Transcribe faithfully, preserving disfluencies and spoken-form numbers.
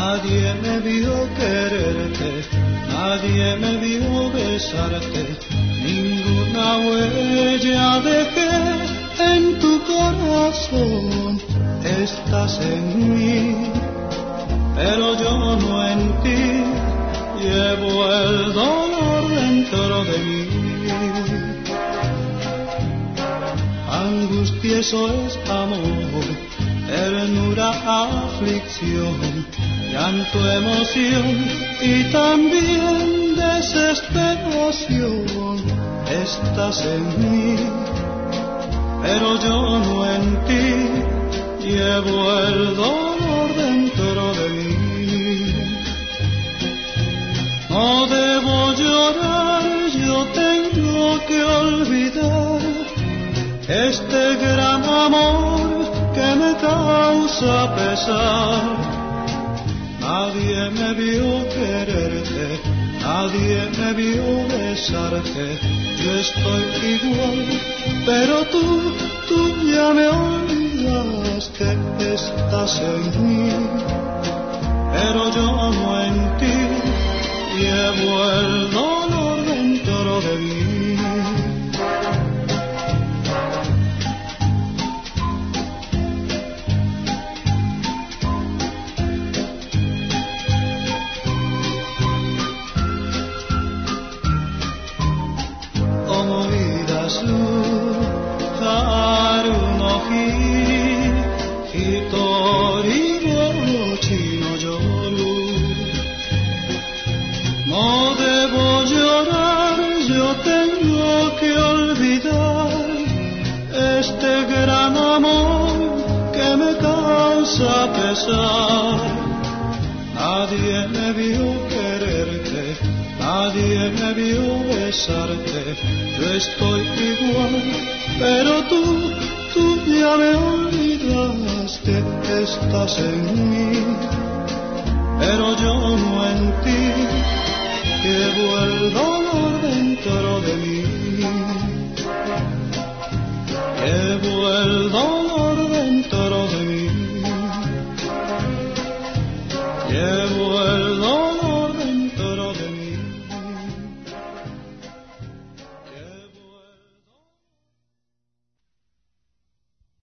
Nadie me vio quererte, nadie me vio besarte, ninguna huella dejé en tu corazón. Estás en mí, pero yo no en ti, llevo el dolor dentro de mí. Angustia, eso es amor, ternura, aflicción, llanto, emoción y también desesperación. Estás en mí, pero yo no en ti, llevo el dolor dentro de mí. No debo llorar, yo tengo que olvidar este gran amor que me causa pesar. Nadie me vio quererte, nadie me vio besarte, yo estoy igual, pero tú, tú ya me olvidaste. Estás en mí, pero yo no en ti, llevo el dolor dentro de mí. No debo llorar, yo tengo que olvidar este gran amor que me causa pesar. Nadie me vio quererte, nadie me vio besarte, yo estoy igual, pero tú, tú ya me olvidaste. Estás en mí, pero yo no en ti, llevo el dolor dentro de mí, llevo el dolor dentro de mí, llevo el dolor.